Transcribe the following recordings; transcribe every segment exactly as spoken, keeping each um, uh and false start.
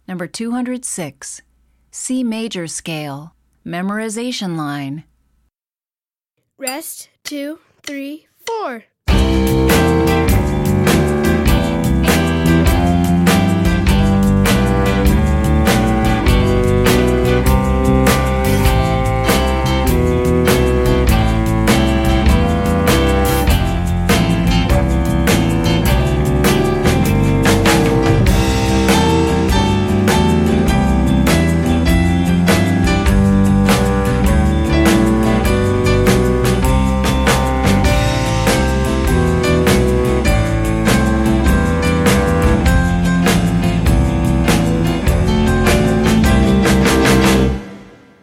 Number two hundred six, C major scale, memorization line. Rest, two, three, four.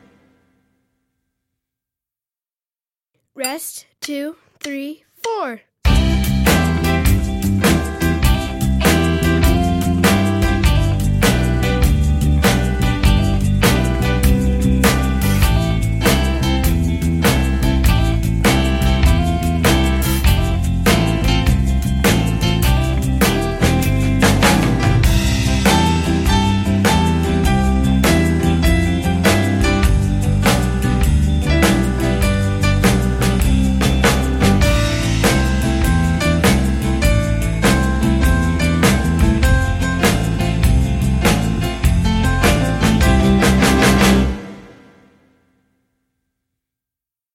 Rest, two, three, four.